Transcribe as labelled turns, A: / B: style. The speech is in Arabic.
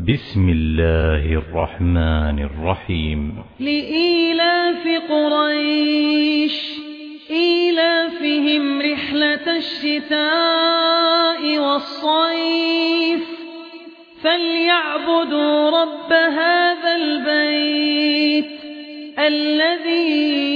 A: بسم الله الرحمن الرحيم.
B: لإيلاف قريش إيلافهم رحلة الشتاء والصيف فليعبدوا رب هذا البيت الذي